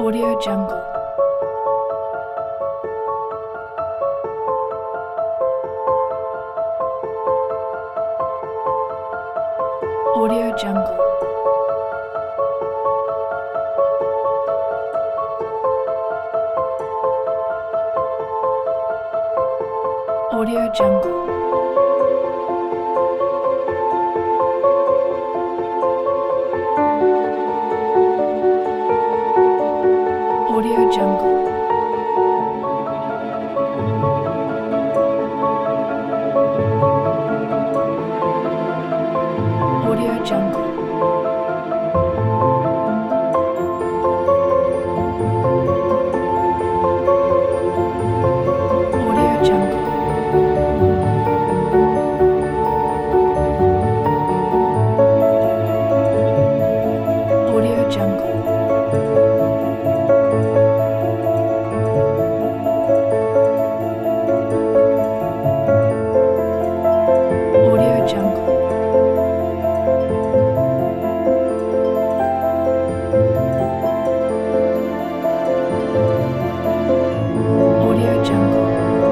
Audio Jungle. Audio Jungle. Audio Jungle. Audio Jungle. Audio Jungle. Audio Jungle. Audio Jungle. Audio Jungle. Audio Jungle.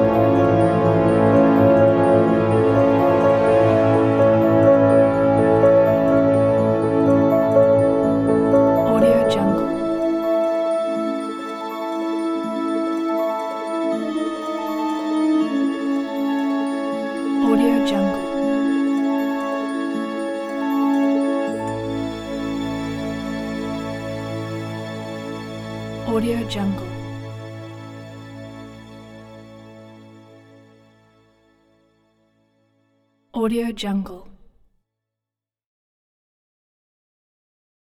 Audio Jungle. Audio Jungle. Audio Jungle. Audio Jungle.